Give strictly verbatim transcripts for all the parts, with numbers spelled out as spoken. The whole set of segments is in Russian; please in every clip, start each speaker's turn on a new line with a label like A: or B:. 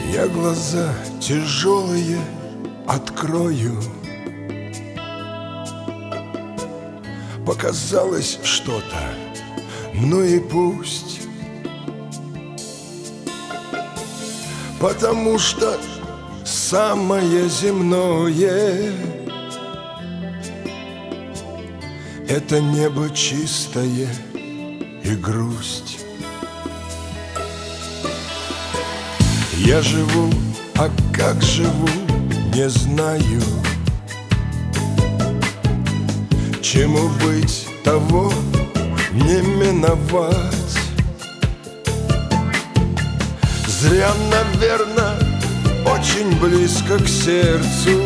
A: Я глаза тяжелые открою. Показалось что-то, ну и пусть. Потому что самое земное — это небо чистое и грусть. Я живу, а как живу, не знаю. Чему быть, того не миновать. Зря, наверно, очень близко к сердцу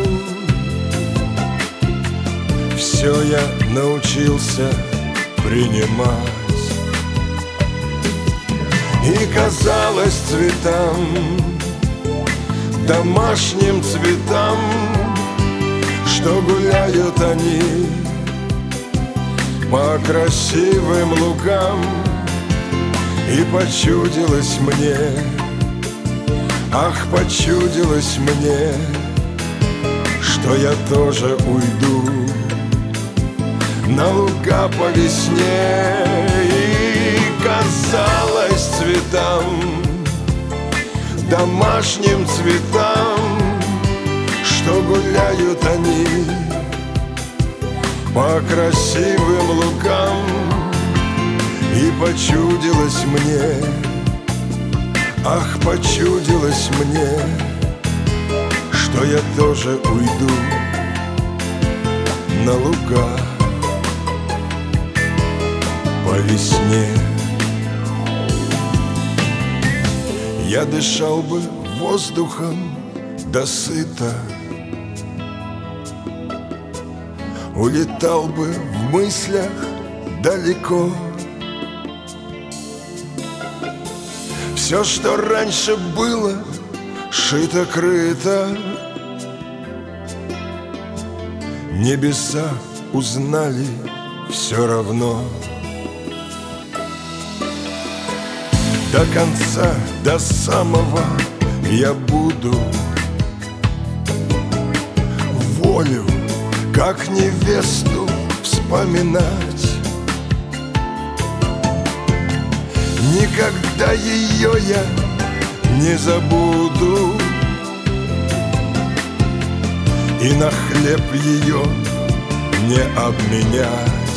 A: все я научился принимать. И казалось цветам, домашним цветам, что гуляют они по красивым лугам. И почудилось мне, ах, почудилось мне, что я тоже уйду на луга по весне. И казалось цветам, домашним цветам, что гуляют они по красивым лугам. И почудилось мне, ах, почудилось мне, что я тоже уйду на луга по весне. Я дышал бы воздухом досыта, улетал бы в мыслях далеко. Все, что раньше было шито-крыто, небеса узнали все равно. До конца, до самого я буду волю, как невесту, вспоминать. Никогда ее я не забуду, и на хлеб ее не обменять.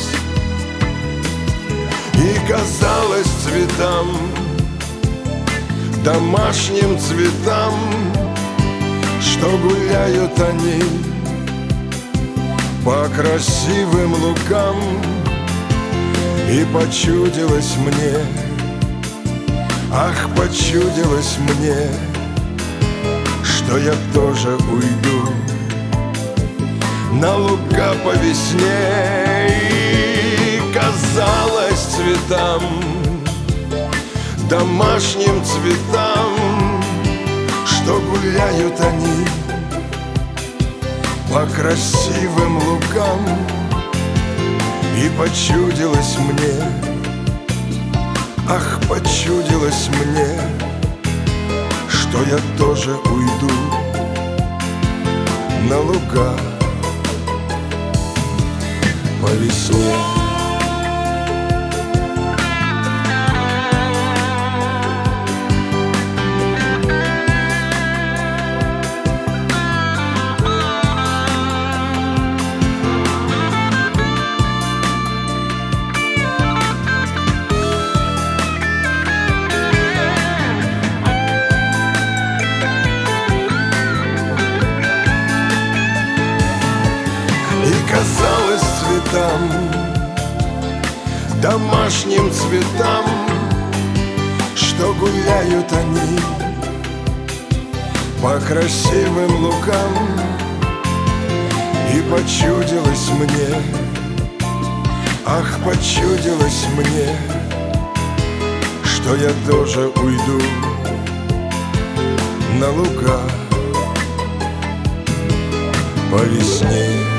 A: И казалось цветам, домашним цветам, что гуляют они по красивым лугам. И почудилось мне, ах, почудилось мне, что я тоже уйду на луга по весне. И казалось цветам, домашним цветам, что гуляют они по красивым лугам. И почудилось мне, ах, почудилось мне, что я тоже уйду на луга по весне. Казалось цветам, домашним цветам, что гуляют они по красивым лугам. И почудилось мне, ах, почудилось мне, что я тоже уйду на луга по весне.